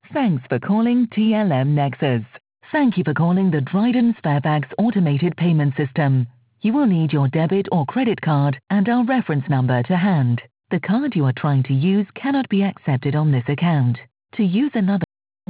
Thanks for calling TLM Nexus. Thank you for calling the Dryden Sparebags automated payment system. You will need your debit or credit card and our reference number to hand. The card you are trying to use cannot be accepted on this account. To use another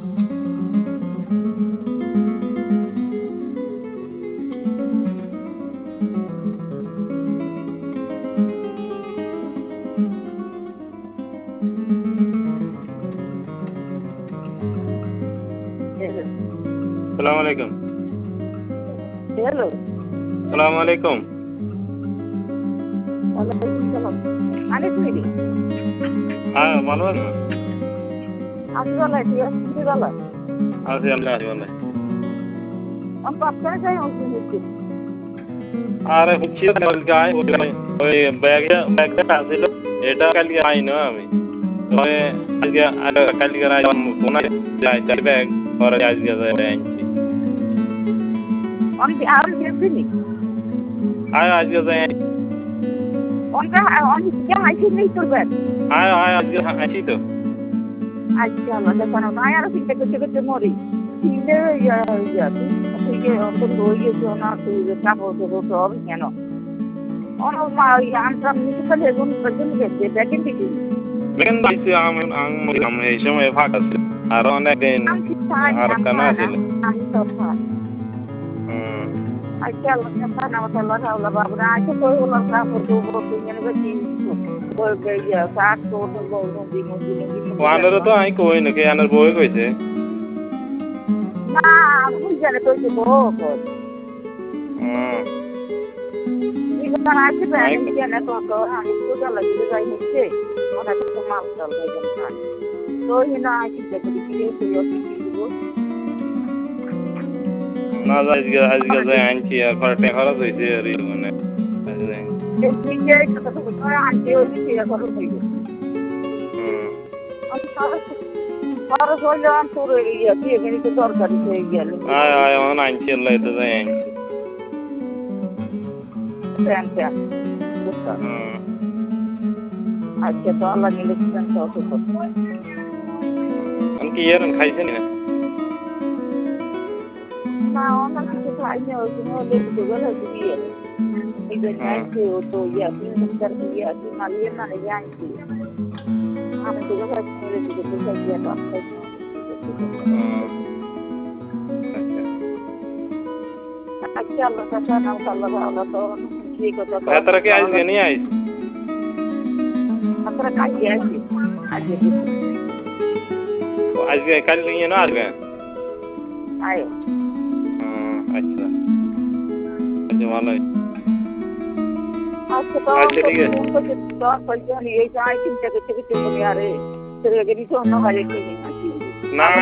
Assalamu alaikum. Hello. Assalamu alaikum. Walaikum salam. Anis mili. ভালো আছেন? আছি ভালো, তুই আছিস ভালো? আছি আল্লাহ ভালো। আমি আপনার যাই হচ্ছে। আরে হচ্ছে গায় ওই ব্যাগটা আছিল এটা কালকে আইনো আমি। তবে আজকে কালকে রাত ফোন যাই তাই ব্যাগ পরে আজকে যাই আনছি। অনেক আর গেছিনি। আজকে যাই অনেক কি হাসি নেই তোর ব্যাগ। আজকে আসি তো। আচ্ছা আল্লাহ জানো না আর চিন্তা করতে মরি। চিন্তা তুই যে অত লই গেছো না তুই যে কাপড় তোর কেন? অনেক মা আমটা নিতে পারলে এগুন পর্যন্ত গেছে ব্যাগের দিকে। বেন বাইছে আমি এই সময় ফাঁকা ছিল আর অনেক আর কানা ছিল। আমি তো ফাঁকা। আচ্ছা আল্লাহ জানো আল্লাহ আল্লাহ বাবা আচ্ছা কই হলো কাপড় তো তুই কেন গেছিস? ওই গিয়া কাট তো বলবো দিন ওয়ানারে তো আই কই নাকি আনার বই কইছে না আমি জানি তো যে বউ কই ইলাকার আছে ব্যাংক জানে তো আমি তো লাগি যাই হচ্ছে ওটা তো মাল চল হয়ে যাবে তো হিনা আইছি দেখি কি হইছে না আজকে যাই আনছি আর খরচা খরচ হয়েছে আর মানে আনতে হইছে কি খরচ হইছে খরচ হইলে আমি তোর ইয়ে দিয়ে গেলি তো দরকারি হয়ে গেল এখন আনছি আল্লাহ তো যাই আনছি আচ্ছা তো আল্লাহ নিলে আমি কি ইয়ার খাইছেন না না আমার কিছু খাইনি ওই জন্য লেগে দিয়ে এই যে খাইছে ও তো ইয়া তিনটার ইয়া কি মালিয়ে না জানছি আমি তো খাইছি লেগে দিয়ে খাইছি তো আচ্ছা আল্লাহ কাছে নাম আল্লাহ ভালো তো কি কথা তো তারা কি আজকে নিয়ে আইস আপনারা কাজে আসি আজকে কাল নিয়ে না আসবে আয় আচ্ছা আচ্ছা ভালো আচ্ছা তো ঠিক আছে তো পয়সা নিয়ে যাই চিন্তা করতে করতে আরে তেরে গেলি তো না ভালো কি না